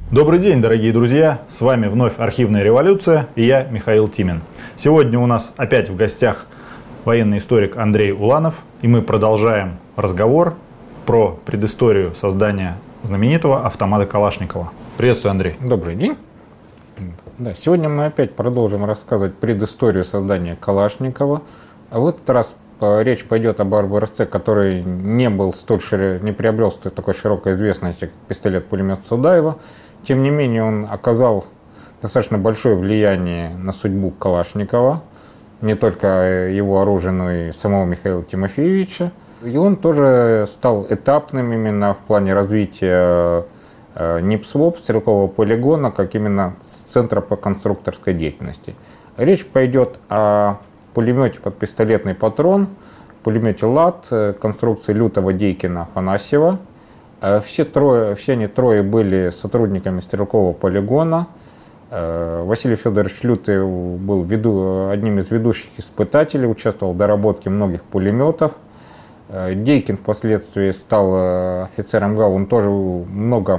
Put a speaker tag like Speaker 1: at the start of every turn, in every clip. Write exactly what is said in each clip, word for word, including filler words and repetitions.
Speaker 1: Добрый день, дорогие друзья! С вами вновь «Архивная революция» и я, Михаил Тимин. Сегодня у нас опять в гостях военный историк Андрей Уланов, и мы продолжаем разговор про предысторию создания знаменитого автомата Калашникова. Приветствую, Андрей.
Speaker 2: Добрый день. Да, сегодня мы опять продолжим рассказывать предысторию создания Калашникова. А в этот раз речь пойдет об образце, который не был столь широ, не приобрел столь такой широкой известности, как пистолет-пулемет Судаева. Тем не менее, он оказал достаточно большое влияние на судьбу Калашникова, не только его оружия, но и самого Михаила Тимофеевича. И он тоже стал этапным именно в плане развития НИПСВОП, стрелкового полигона, как именно центра по конструкторской деятельности. Речь пойдет о пулемете под пистолетный патрон, пулемете ЛАТ, конструкции Лютого, Дейкина, Афанасьева. Все, трое, все они трое были сотрудниками стрелкового полигона. Василий Федорович Лютый был веду, одним из ведущих испытателей, участвовал в доработке многих пулеметов. Дейкин впоследствии стал офицером ГАУ, он тоже много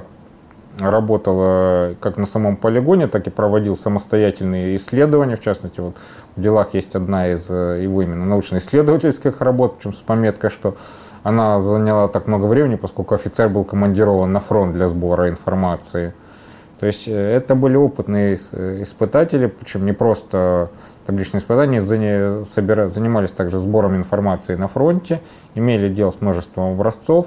Speaker 2: работал как на самом полигоне, так и проводил самостоятельные исследования. В частности, вот в делах есть одна из его именно научно-исследовательских работ, причем с пометкой, что она заняла так много времени, поскольку офицер был командирован на фронт для сбора информации. То есть это были опытные испытатели, причем не просто табличные испытания, занимались также сбором информации на фронте, имели дело с множеством образцов.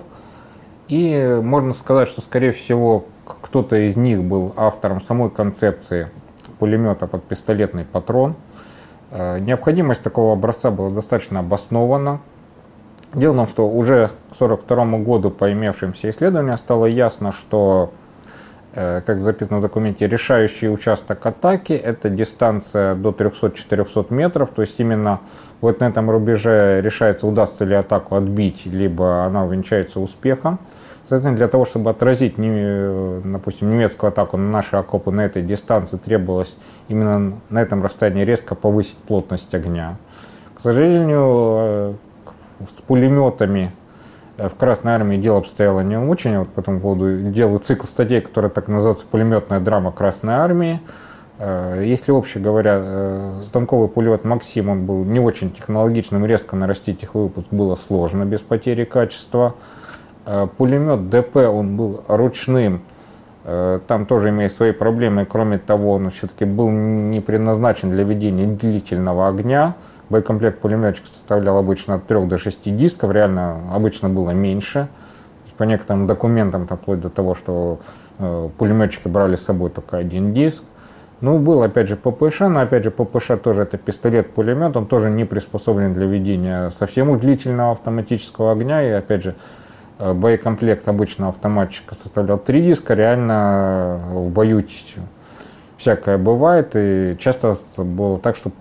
Speaker 2: И можно сказать, что, скорее всего, кто-то из них был автором самой концепции пулемета под пистолетный патрон. Необходимость такого образца была достаточно обоснована. Дело в том, что уже к тысяча девятьсот сорок второму году по имевшимся исследованиям стало ясно, что, как записано в документе, решающий участок атаки – это дистанция до трёхсот-четырёхсот метров, то есть именно вот на этом рубеже решается, удастся ли атаку отбить, либо она увенчается успехом. Соответственно, для того, чтобы отразить, допустим, немецкую атаку на наши окопы на этой дистанции, требовалось именно на этом расстоянии резко повысить плотность огня. К сожалению, с пулеметами в Красной Армии дело обстояло не очень. Вот по этому поводу делаю цикл статей, который так называется «Пулеметная драма Красной Армии». Если, вообще говоря, станковый пулемет «Максим» он был не очень технологичным, резко нарастить их выпуск было сложно без потери качества. Пулемет ДП он был ручным, там тоже имеет свои проблемы. Кроме того, он все-таки был не предназначен для ведения длительного огня. Боекомплект пулеметчика составлял обычно от трёх до шести дисков, реально обычно было меньше. По некоторым документам, там, вплоть до того, что э, пулеметчики брали с собой только один диск. Ну, был опять же ППШ, но опять же ППШ тоже это пистолет-пулемет, он тоже не приспособлен для ведения совсем уж длительного автоматического огня. И опять же, э, боекомплект обычного автоматчика составлял три диска, реально в бою всякое бывает, и часто было так, что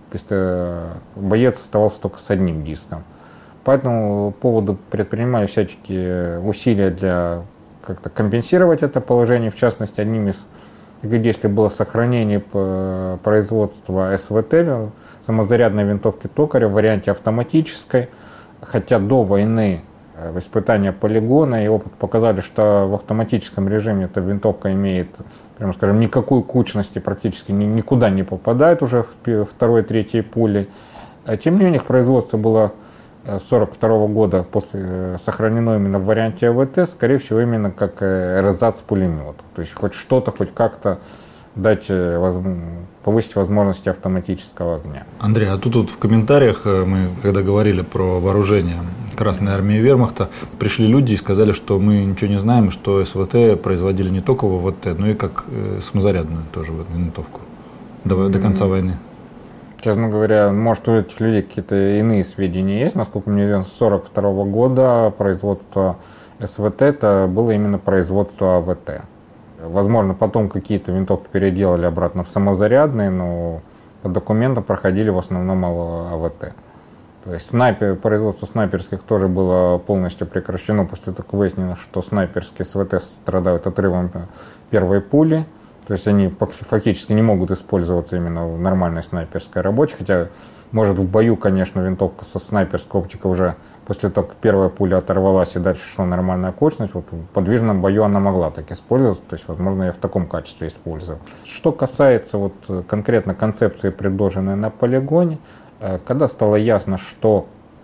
Speaker 2: боец оставался только с одним диском. По этому поводу предпринимали всяческие усилия для как-то компенсировать это положение. В частности, одним из таких действий было сохранение производства СВТ, самозарядной винтовки Токаря в варианте автоматической, хотя до войны испытания полигона и опыт показали, что в автоматическом режиме эта винтовка имеет, прямо скажем, никакой кучности, практически никуда не попадает уже в второй, третьей пули. Тем не менее, производство было с сорок второго года после, сохранено именно в варианте АВТ, скорее всего, именно как эрзац пулемета. То есть хоть что-то, хоть как-то дать, повысить возможности автоматического огня.
Speaker 1: Андрей, а тут вот в комментариях мы, когда говорили про вооружение Красной Армии и Вермахта, пришли люди и сказали, что мы ничего не знаем, что СВТ производили не только в ВВТ, но и как э, самозарядную тоже винтовку до, mm-hmm. до конца войны.
Speaker 2: Честно говоря, может, у этих людей какие-то иные сведения есть. Насколько мне известно, с сорок второго года производство СВТ это было именно производство АВТ. Возможно, потом какие-то винтовки переделали обратно в самозарядные, но по документам проходили в основном АВТ. То есть снайпер, производство снайперских тоже было полностью прекращено после того, как выяснилось, что снайперские СВТ страдают отрывом первой пули. То есть они фактически не могут использоваться именно в нормальной снайперской работе, хотя Может, в бою, конечно, винтовка со снайперской оптикой уже после того, как первая пуля оторвалась и дальше шла нормальная кочность, вот в подвижном бою она могла так использоваться, то есть, возможно, я в таком качестве использовал. Что касается вот конкретно концепции, предложенной на полигоне, когда стало ясно, что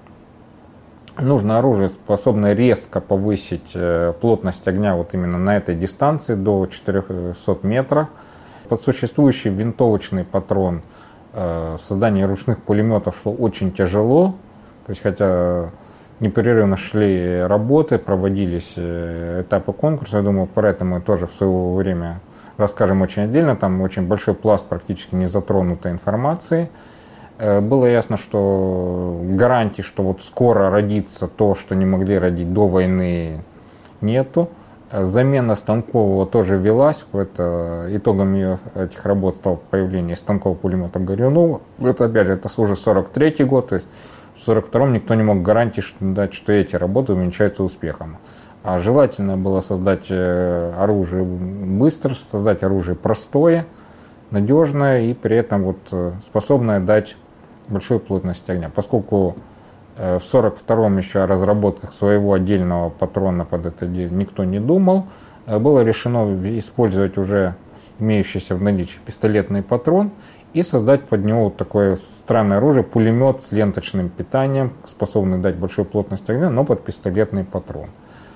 Speaker 2: нужно оружие, способное резко повысить плотность огня вот именно на этой дистанции до четырехсот метров, под существующий винтовочный патрон создание ручных пулеметов шло очень тяжело, то есть хотя непрерывно шли работы, проводились этапы конкурса, я думаю, про это мы тоже в свое время расскажем очень отдельно, там очень большой пласт практически не затронутой информации. Было ясно, что гарантий, что вот скоро родится то, что не могли родить до войны, нету. Замена станкового тоже велась. Это, итогом ее, этих работ стало появление станкового пулемета Горюнова. Это, опять же, это уже сорок третий год. То есть в сорок втором никто не мог гарантии дать, что эти работы увенчаются успехом. А желательно было создать оружие быстро, создать оружие простое, надежное и при этом вот способное дать большую плотность огня. Поскольку в сорок втором еще о разработках своего отдельного патрона под это никто не думал, было решено использовать уже имеющийся в наличии пистолетный патрон и создать под него вот такое странное оружие, пулемет с ленточным питанием, способный дать большую плотность огня, но под пистолетный патрон.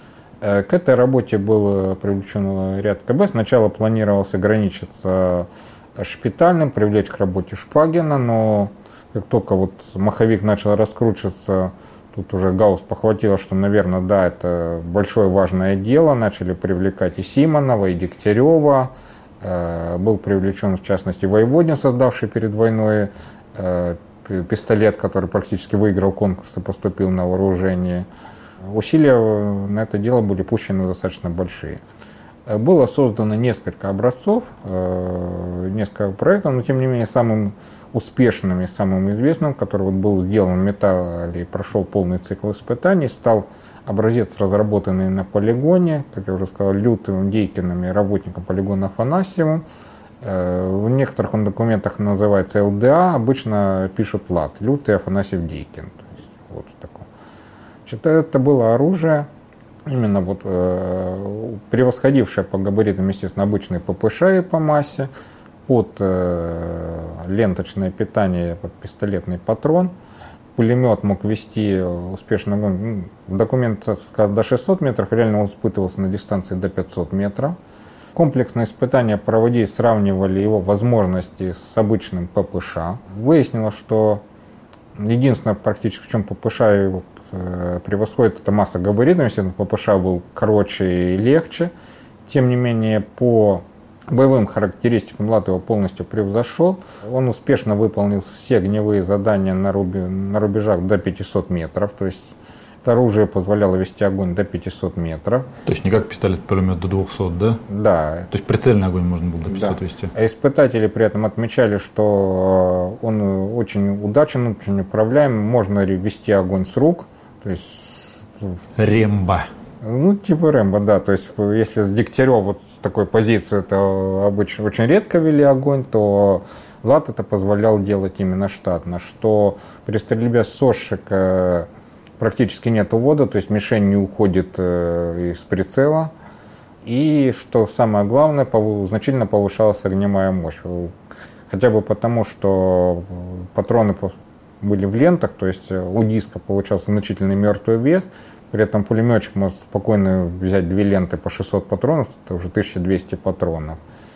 Speaker 2: К этой работе был привлечен ряд КБ. Сначала планировалось ограничиться шпитальным, привлечь к работе Шпагина, но как только вот маховик начал раскручиваться, тут уже Гаусс похватило, что, наверное, да, это большое важное дело. Начали привлекать и Симонова, и Дегтярева. Был привлечен, в частности, Воеводин, создавший перед войной пистолет, который практически выиграл конкурс и поступил на вооружение. Усилия на это дело были пущены достаточно большие. Было создано несколько образцов, несколько проектов, но тем не менее самым успешным и самым известным, который вот был сделан в металле и прошел полный цикл испытаний, стал образец, разработанный на полигоне, как я уже сказал, Лютым, Дейкиным и работником полигона Афанасьевым. В некоторых он документах называется ЛДА, обычно пишут ЛАТ, Лютый, Афанасьев, Дейкин. То есть, вот такое. Значит, это было оружие, именно вот, э, превосходившее по габаритам, естественно, обычные ППШ и по массе, под э, ленточное питание, под пистолетный патрон. Пулемет мог вести успешно огонь. Ну, документ сказал до шестисот метров, реально он испытывался на дистанции до пятисот метров. Комплексные испытания проводили, сравнивали его возможности с обычным ППШ. Выяснилось, что единственное практически, в чем ППШ его превосходит, это масса габаритов. Естественно, ППШ был короче и легче. Тем не менее, по боевым характеристикам ЛАТ его полностью превзошел. Он успешно выполнил все огневые задания на, рубе, на рубежах до пятисот метров. То есть это оружие позволяло вести огонь до пятисот метров.
Speaker 1: То есть не как пистолет-пулемет до двухсот, да?
Speaker 2: Да.
Speaker 1: То есть прицельный огонь можно было до пятисот
Speaker 2: да.
Speaker 1: вести.
Speaker 2: А испытатели при этом отмечали, что он очень удачен, очень управляем. Можно вести огонь с рук. То есть...
Speaker 1: Рембо.
Speaker 2: Ну, типа Рэмбо, да. То есть, если с Дегтярев вот с такой позиции это обычно очень редко вели огонь, то ЛАТ это позволял делать именно штатно. Что при стрельбе с сошек практически нет увода, то есть мишень не уходит из прицела. И, что самое главное, значительно повышалась огневая мощь. Хотя бы потому, что патроны были в лентах, то есть у диска получался значительный мертвый вес. При этом пулеметчик может спокойно взять две ленты по шестьсот патронов, это уже тысяча двести патронов.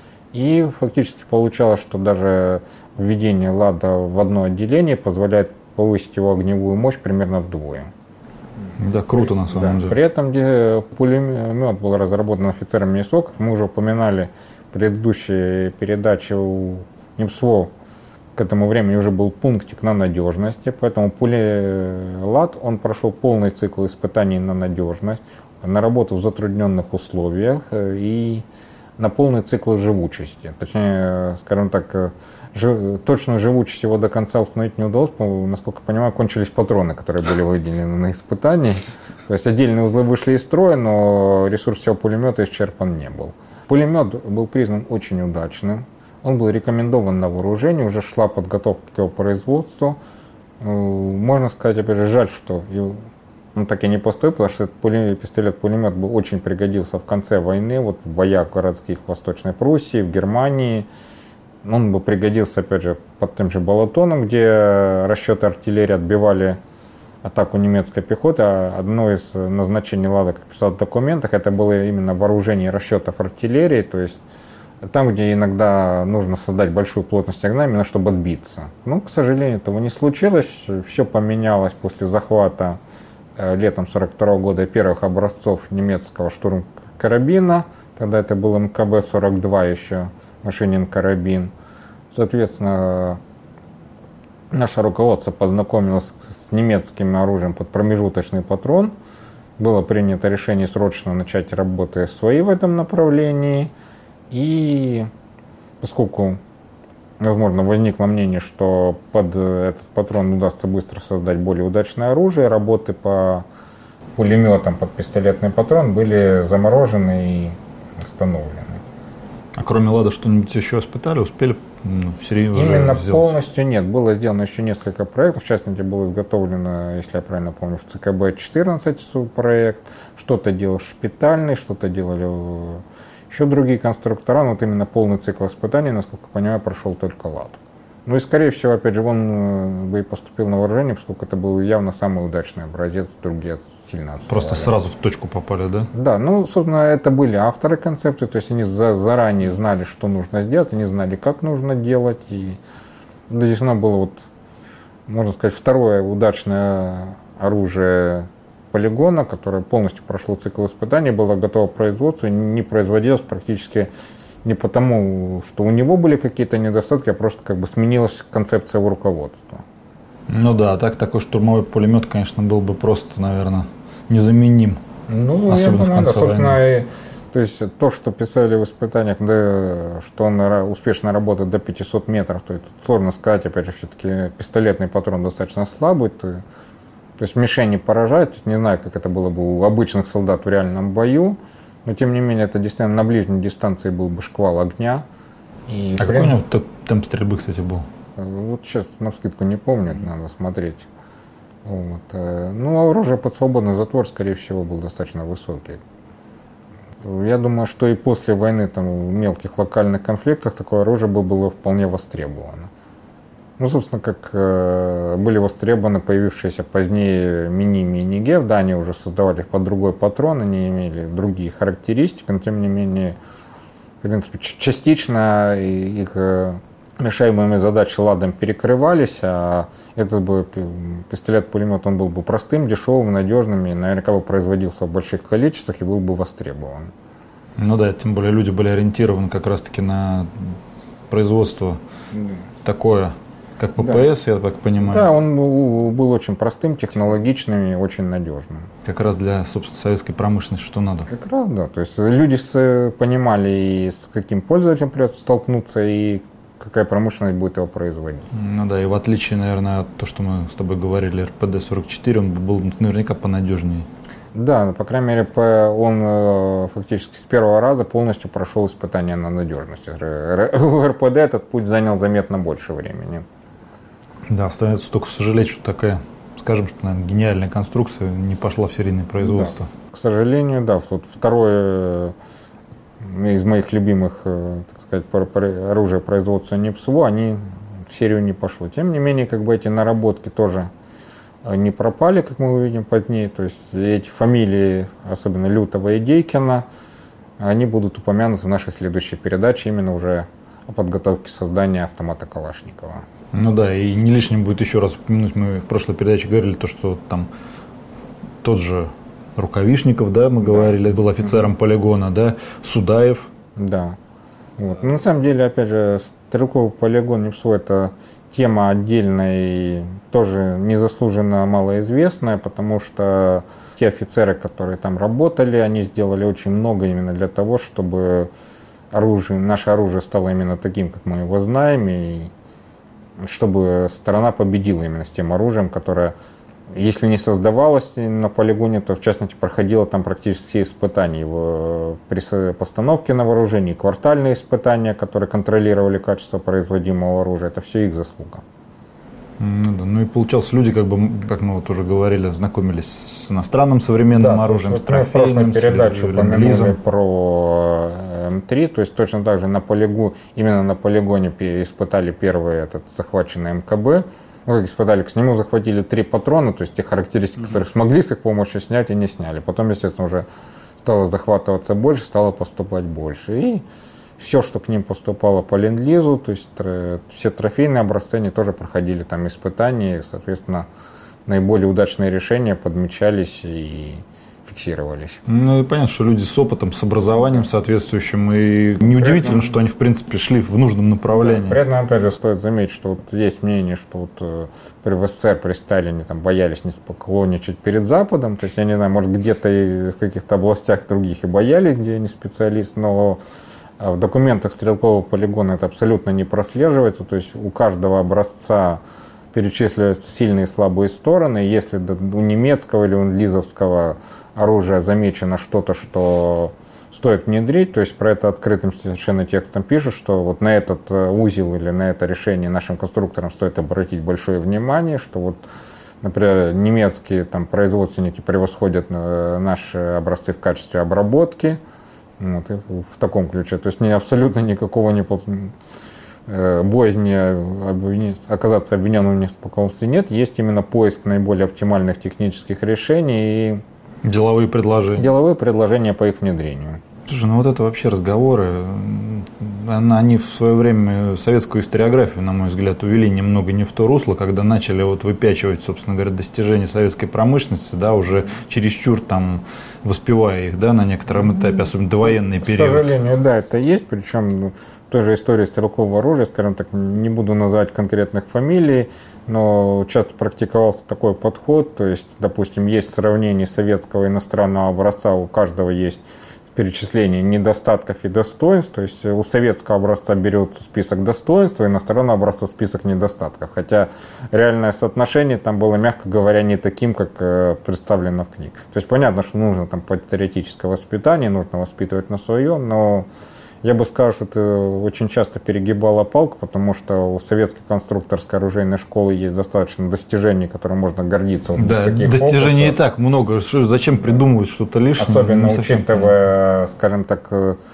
Speaker 2: И фактически получалось, что даже введение ЛАДа в одно отделение позволяет повысить его огневую мощь примерно вдвое.
Speaker 1: Да, круто на самом
Speaker 2: да.
Speaker 1: деле.
Speaker 2: При этом пулемет был разработан офицером МИСО, как мы уже упоминали в предыдущей передаче, у НИМСВО к этому времени уже был пунктик на надежности, поэтому пулемет он прошел полный цикл испытаний на надежность, на работу в затрудненных условиях и на полный цикл живучести. Точнее, скажем так, жив, точную живучесть его до конца установить не удалось, насколько я понимаю, кончились патроны, которые были выделены на испытании. То есть отдельные узлы вышли из строя, но ресурс всего пулемета исчерпан не был. Пулемет был признан очень удачным. Он был рекомендован на вооружение, уже шла подготовка к его производству. Можно сказать, опять же, жаль, что он так и не поступил, потому что этот пистолет-пулемет бы очень пригодился в конце войны, вот в боях городских в Восточной Пруссии, в Германии. Он бы пригодился, опять же, под тем же Балатоном, где расчеты артиллерии отбивали атаку немецкой пехоты. А одно из назначений Лада, как писал в документах, это было именно вооружение расчетов артиллерии, то есть там, где иногда нужно создать большую плотность огня, именно чтобы отбиться. Но, к сожалению, этого не случилось. Все поменялось после захвата э, летом сорок второго года первых образцов немецкого штурмкарабина. Тогда это был эм ка бэ сорок два еще, Машинин карабин. Соответственно, наше руководство познакомилось с немецким оружием под промежуточный патрон. Было принято решение срочно начать работы свои в этом направлении. И поскольку, возможно, возникло мнение, что под этот патрон удастся быстро создать более удачное оружие, работы по пулеметам под пистолетный патрон были заморожены и остановлены.
Speaker 1: А кроме Лада что-нибудь еще испытали? Успели ну, серьезно
Speaker 2: Именно
Speaker 1: сделать?
Speaker 2: Полностью нет. Было сделано еще несколько проектов. В частности, было изготовлено, если я правильно помню, в цэ ка бэ четырнадцать проект. Что-то делал Шпитальный, что-то делали еще другие конструктора. Но вот именно полный цикл испытаний, насколько я понимаю, прошел только Лад. Ну и, скорее всего, опять же, он бы и поступил на вооружение, поскольку это был явно самый удачный образец, другие сильно отставали.
Speaker 1: Просто сразу в точку попали, да?
Speaker 2: Да, ну, собственно, это были авторы концепции, то есть они за, заранее знали, что нужно сделать, они знали, как нужно делать, и здесь оно было, вот, можно сказать, второе удачное оружие полигона, которое полностью прошло цикл испытаний, было готово к производству, и не производилось практически не потому, что у него были какие-то недостатки, а просто как бы сменилась концепция его руководства.
Speaker 1: Ну да, так такой штурмовой пулемет, конечно, был бы просто, наверное, незаменим.
Speaker 2: Ну, особенно я думаю, да, собственно, и, то есть то, что писали в испытаниях, да, что он успешно работает до пятисот метров, то это сложно сказать, опять же, все-таки пистолетный патрон достаточно слабый, то, то есть мишень не поражает, то есть не знаю, как это было бы у обычных солдат в реальном бою. Но, тем не менее, это действительно на ближней дистанции был бы шквал огня. И
Speaker 1: а
Speaker 2: прям...
Speaker 1: какой у него темп стрельбы, кстати, был?
Speaker 2: Вот сейчас навскидку не помню, надо смотреть. Вот. Ну, оружие под свободный затвор, скорее всего, был достаточно высокий. Я думаю, что и после войны, там, в мелких локальных конфликтах, такое оружие бы было вполне востребовано. Ну, собственно, как э, были востребованы появившиеся позднее мини-ми и Нигев, да, они уже создавали их под другой патрон, они имели другие характеристики, но тем не менее, в принципе, частично их э, решаемые задачи Ладом перекрывались, а этот бы пистолет-пулемет, он был бы простым, дешевым, надежным, и наверняка бы производился в больших количествах и был бы востребован.
Speaker 1: Ну да, тем более люди были ориентированы как раз-таки на производство mm. такое. Как пэ пэ эс, да. Я так понимаю.
Speaker 2: Да, он был, был очень простым, технологичным и очень надежным.
Speaker 1: Как раз для, собственно, советской промышленности, что надо.
Speaker 2: Как раз, да. То есть люди с, понимали, и с каким пользователем придется столкнуться, и какая промышленность будет его производить.
Speaker 1: Ну да, и в отличие, наверное, от того, что мы с тобой говорили, эр пэ дэ сорок четыре, он был наверняка понадежнее.
Speaker 2: Да, по крайней мере, он фактически с первого раза полностью прошел испытание на надежность. В эр пэ дэ этот путь занял заметно больше времени.
Speaker 1: Да, остается только сожалеть, что такая, скажем, что, наверное, гениальная конструкция не пошла в серийное производство.
Speaker 2: Да. К сожалению, да. Вот второе из моих любимых, так сказать, оружия производства НИПСВО, они в серию не пошло. Тем не менее, как бы эти наработки тоже не пропали, как мы увидим позднее. То есть эти фамилии, особенно Лютова и Дейкина, они будут упомянуты в нашей следующей передаче, именно уже о подготовке создания автомата Калашникова.
Speaker 1: Ну да, и не лишним будет еще раз упомянуть, мы в прошлой передаче говорили, то, что там тот же Рукавишников, да, мы да. говорили, был офицером полигона, да, Судаев.
Speaker 2: Да. Вот. Но на самом деле, опять же, стрелковый полигон НИПСВО — это тема отдельная и тоже незаслуженно малоизвестная, потому что те офицеры, которые там работали, они сделали очень много именно для того, чтобы оружие, наше оружие стало именно таким, как мы его знаем, и чтобы страна победила именно с тем оружием, которое, если не создавалось на полигоне, то в частности проходило там практически все испытания его при постановке на вооружение, квартальные испытания, которые контролировали качество производимого оружия, это все их заслуга.
Speaker 1: Ну, да. Ну и получалось, люди, как бы, как мы вот уже говорили, знакомились с иностранным современным да, оружием, с трофейным.
Speaker 2: Мы в прошлой передаче упомянули про эм три, то есть точно так же на полигоне, именно на полигоне испытали первый этот захваченный эм ка бэ. Ну, как испытали, к нему захватили три патрона, то есть те характеристики, mm-hmm. которые смогли с их помощью снять и не сняли. Потом, естественно, уже стало захватываться больше, стало поступать больше. И все, что к ним поступало по ленд-лизу, то есть все трофейные образцы, они тоже проходили там испытания, и, соответственно, наиболее удачные решения подмечались и фиксировались.
Speaker 1: Ну и понятно, что люди с опытом, с образованием соответствующим, и неудивительно, что они, в принципе, шли в нужном направлении.
Speaker 2: Да, при этом, опять же, стоит заметить, что вот есть мнение, что вот при в СССР, при Сталине там боялись не поклонничать перед Западом, то есть, я не знаю, может, где-то и в каких-то областях других и боялись, где они специалист, но в документах стрелкового полигона это абсолютно не прослеживается, то есть у каждого образца перечисливаются сильные и слабые стороны. Если у немецкого или у лизовского оружия замечено что-то, что стоит внедрить, то есть про это открытым совершенно текстом пишут, что вот на этот узел или на это решение нашим конструкторам стоит обратить большое внимание, что вот, например, немецкие там, производственники превосходят наши образцы в качестве обработки. Вот, в таком ключе. То есть не, абсолютно никакого не боязни оказаться обвиненным в неспокойствии нет. Есть именно поиск наиболее оптимальных технических решений и
Speaker 1: деловые предложения.
Speaker 2: Деловые предложения по их внедрению.
Speaker 1: Слушай, ну вот это вообще разговоры, они в свое время советскую историографию, на мой взгляд, увели немного не в то русло, когда начали вот выпячивать, собственно говоря, достижения советской промышленности, да, уже чересчур там воспевая их, да, на некотором этапе, особенно довоенный период.
Speaker 2: К сожалению, да, это есть, причем в той же истории стрелкового оружия, скажем так, не буду называть конкретных фамилий, но часто практиковался такой подход, то есть, допустим, есть сравнение советского и иностранного образца, у каждого есть перечисление недостатков и достоинств, то есть у советского образца берется список достоинств, у иностранного образца список недостатков, хотя реальное соотношение там было, мягко говоря, не таким, как представлено в книге. То есть понятно, что нужно там патриотическое воспитание, нужно воспитывать на своем, но я бы сказал, что это очень часто перегибала палку, потому что у советской конструкторской оружейной школы есть достаточно достижений, которыми можно гордиться. Вот
Speaker 1: да, достижений и так много. Что, зачем придумывать что-то лишнее?
Speaker 2: Особенно учитывая, скажем так,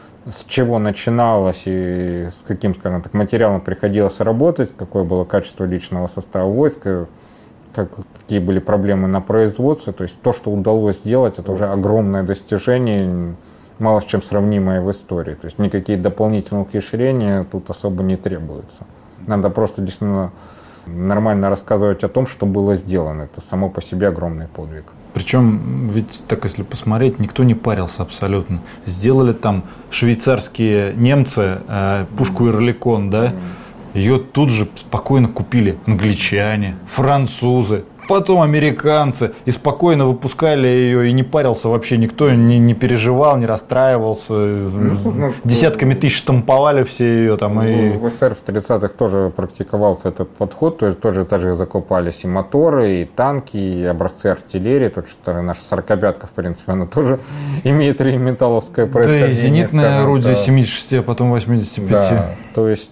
Speaker 2: с чего начиналось и с каким, скажем так, материалом приходилось работать, какое было качество личного состава войска, как, какие были проблемы на производстве. То есть то, что удалось сделать, это уже огромное достижение, мало с чем сравнимое в истории. То есть никакие дополнительные ухищрения тут особо не требуются. Надо просто действительно нормально рассказывать о том, что было сделано. Это само по себе огромный подвиг.
Speaker 1: Причем, ведь так если посмотреть, никто не парился абсолютно. Сделали там швейцарские немцы э, пушку Оерликон, да? Ее тут же спокойно купили англичане, французы, потом американцы, и спокойно выпускали ее, и не парился вообще никто, не, не переживал, не расстраивался. Ну, ну, десятками тысяч штамповали все ее там.
Speaker 2: Ну,
Speaker 1: и...
Speaker 2: В СССР в тридцатых тоже практиковался этот подход, то есть тоже, тоже закупались и моторы, и танки, и образцы артиллерии, то что наша сорокопятка, в принципе, она тоже имеет ременталовское происхождение. Да,
Speaker 1: и зенитное орудие семьдесят шесть, а потом восемьдесят пять.
Speaker 2: Да, то есть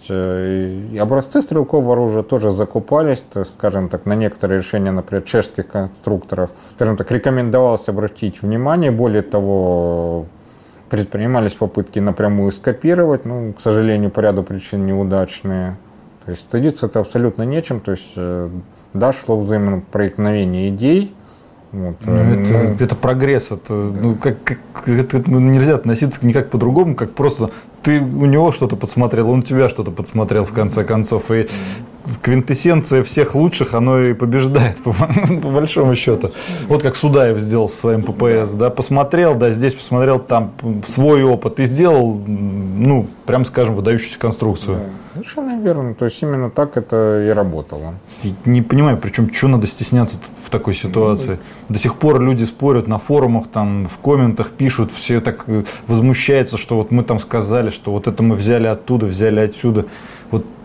Speaker 2: и образцы стрелкового оружия тоже закупались, то, скажем так, на некоторые решения, например, чешских конструкторов, скажем так, рекомендовалось обратить внимание. Более того, предпринимались попытки напрямую скопировать, но, к сожалению, по ряду причин неудачные. То есть стыдиться это абсолютно нечем. То есть, да, шло взаимное проникновение идей. Вот.
Speaker 1: Ну, это, ну, это прогресс. Это, ну, как, как, это, ну, нельзя относиться никак по-другому, как просто ты у него что-то подсмотрел, он у тебя что-то подсмотрел в конце концов. И квинтэссенция всех лучших, оно и побеждает, по, по большому счету. Вот как Судаев сделал со своим ППС, да, посмотрел, да, здесь посмотрел, там свой опыт и сделал, ну, прям скажем, выдающуюся конструкцию.
Speaker 2: Да, совершенно верно, то есть именно так это и работало.
Speaker 1: Я не понимаю, причем, что надо стесняться в такой ситуации. До сих пор люди спорят на форумах, там, в комментах пишут, все так возмущаются, что вот мы там сказали, что вот это мы взяли оттуда, взяли отсюда. Вот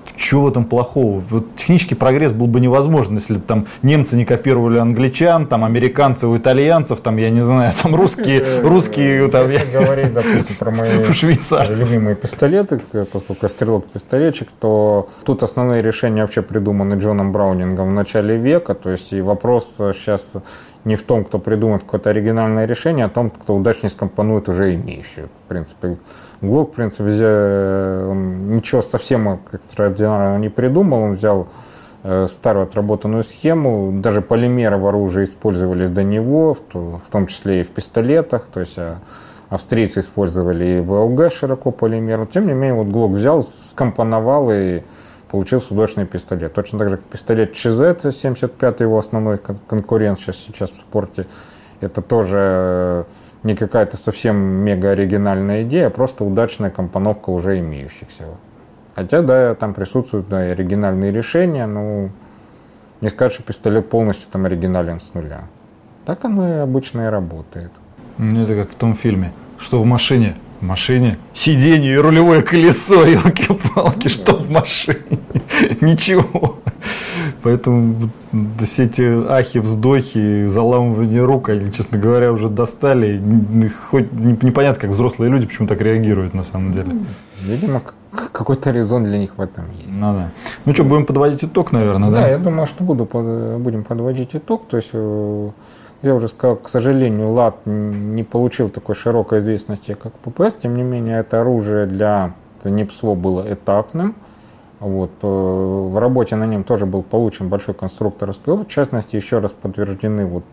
Speaker 1: Чего в этом плохого? Вот технический прогресс был бы невозможен, если бы там немцы не копировали англичан, там американцы у итальянцев, там, я не знаю, там русские, русские там,
Speaker 2: если я... говорить, допустим, про мои любимые пистолеты, поскольку я стрелок-пистолетчик, то тут основные решения вообще придуманы Джоном Браунингом в начале века, то есть и вопрос сейчас не в том, кто придумает какое-то оригинальное решение, а в том, кто удачнее скомпонует уже имеющее. В принципе, Глок, в принципе, взял, он ничего совсем экстраординарного не придумал, он взял э, старую отработанную схему, даже полимеры в оружии использовались до него, в, в том числе и в пистолетах, то есть а, австрийцы использовали и в АУГ широко полимер, тем не менее, вот Глок взял, скомпоновал и получился удачный пистолет. Точно так же, как пистолет ЧЗ, семьдесят пятый его основной конкурент сейчас, сейчас в спорте. Это тоже не какая-то совсем мега оригинальная идея, а просто удачная компоновка уже имеющихся. Хотя, да, там присутствуют, да, и оригинальные решения, но не сказать, что пистолет полностью там оригинален с нуля. Так оно и обычно и работает.
Speaker 1: Ну, это как в том фильме, что в машине. В машине сиденье и рулевое колесо, елки-палки, что в машине? Ничего. Поэтому все эти ахи, вздохи, заламывание рук, они, честно говоря, уже достали. Хоть непонятно, как взрослые люди почему так реагируют на самом деле.
Speaker 2: Видимо, какой-то резон для них в этом есть.
Speaker 1: Ну, да. Ну что, будем подводить итог, наверное, да?
Speaker 2: Да, я думаю, что буду, будем подводить итог. То есть... Я уже сказал, к сожалению, ЛАД не получил такой широкой известности, как ППС. Тем не менее, это оружие для НИПСВО было этапным. Вот. В работе на нем тоже был получен большой конструкторский опыт. В частности, еще раз подтверждены, вот,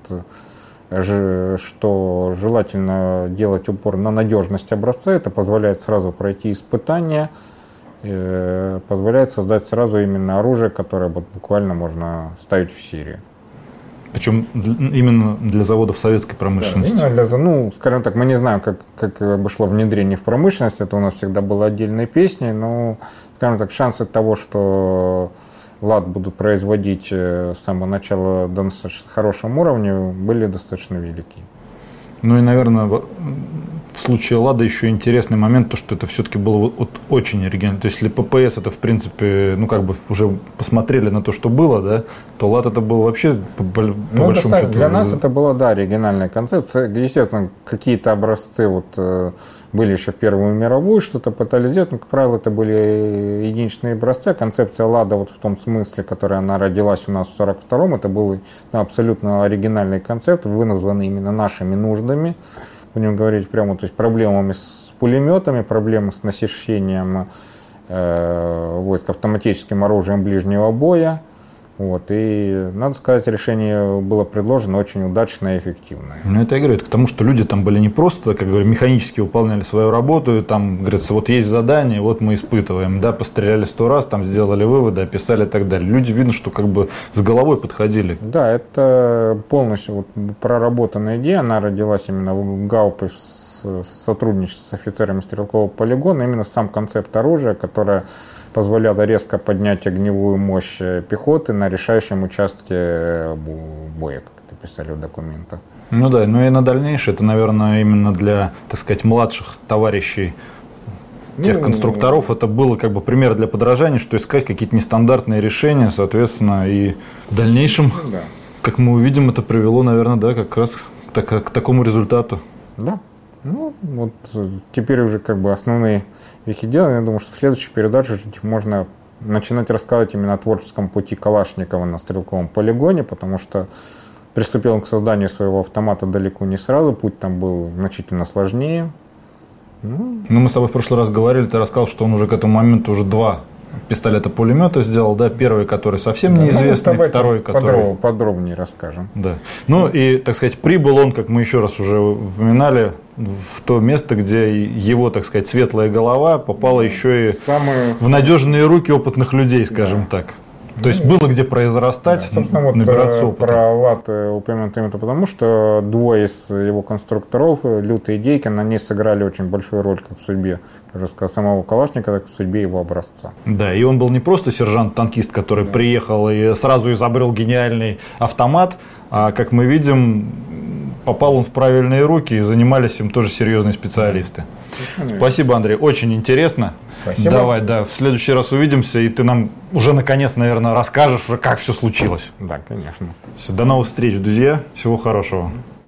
Speaker 2: что желательно делать упор на надежность образца. Это позволяет сразу пройти испытания, позволяет создать сразу именно оружие, которое вот буквально можно ставить в серию.
Speaker 1: Причем именно для заводов советской промышленности.
Speaker 2: Да, именно для, ну, скажем так, мы не знаем, как, как бы шло внедрение в промышленность, это у нас всегда было отдельной песней, но, скажем так, шансы того, что ЛАД будут производить с самого начала до достаточно хорошем уровне, были достаточно велики.
Speaker 1: Ну и, наверное, в случае ЛАДа еще интересный момент, то, что это все-таки было вот очень оригинально. То есть, если ППС это, в принципе, ну как бы уже посмотрели на то, что было, да, то ЛАД это был вообще по, по ну, большому счету.
Speaker 2: Для нас это была, да, оригинальная концепция. Естественно, какие-то образцы вот были еще в Первую мировую, что-то пытались сделать, но, как правило, это были единичные образцы. Концепция ЛАДа вот в том смысле, которая она родилась у нас в сорок втором, это был, да, абсолютно оригинальный концепт, вызванный именно нашими нуждами. Будем говорить прямо, то есть проблемами с пулеметами, проблемы с насыщением э, войск автоматическим оружием ближнего боя. Вот, и, надо сказать, решение было предложено очень удачное и эффективное.
Speaker 1: Ну, это я говорю, это к тому, что люди там были не просто, как говорю, механически выполняли свою работу, и там, говорится, вот есть задание, вот мы испытываем, да, постреляли сто раз, там сделали выводы, описали и так далее. Люди, видно, что как бы с головой подходили.
Speaker 2: Да, это полностью вот проработанная идея, она родилась именно в ГАУПе в сотрудничестве с офицерами стрелкового полигона, именно сам концепт оружия, которое позволяло резко поднять огневую мощь пехоты на решающем участке боя, как это писали в документах.
Speaker 1: Ну да, ну и на дальнейшее, это, наверное, именно для, так сказать, младших товарищей, тех ну, конструкторов, это было как бы пример для подражания, что искать какие-то нестандартные решения, соответственно, и в дальнейшем, да, как мы увидим, это привело, наверное, да, как раз к, так, к такому результату.
Speaker 2: Да. Ну, вот теперь уже как бы основные вехи дела. Я думаю, что в следующей передаче можно начинать рассказывать именно о творческом пути Калашникова на стрелковом полигоне, потому что приступил он к созданию своего автомата далеко не сразу, путь там был значительно сложнее.
Speaker 1: Ну, ну мы с тобой в прошлый раз говорили, ты рассказал, что он уже к этому моменту уже два пистолета-пулемета сделал, да, первый, который совсем да, неизвестный, ну, второй, который...
Speaker 2: Подроб, подробнее расскажем.
Speaker 1: Да. Ну и, так сказать, прибыл он, как мы еще раз уже упоминали, в то место, где его, так сказать, светлая голова попала еще и Самые... в надежные руки опытных людей, скажем да. так. То есть было где произрастать, да,
Speaker 2: собственно, вот набираться опыта. Про ЛАД упомянут именно потому, что двое из его конструкторов, Лютый и Дейкин, они сыграли очень большую роль как в судьбе, как сказал, самого Калашникова, так и в судьбе его образца.
Speaker 1: Да, и он был не просто сержант-танкист, который да. приехал и сразу изобрел гениальный автомат, а, как мы видим, попал он в правильные руки, и занимались им тоже серьезные специалисты. Спасибо, Андрей, очень интересно.
Speaker 2: Спасибо.
Speaker 1: Давай, да, в следующий раз увидимся, и ты нам уже наконец, наверное, расскажешь, как все случилось.
Speaker 2: Да, конечно.
Speaker 1: Все, до новых встреч, друзья. Всего хорошего.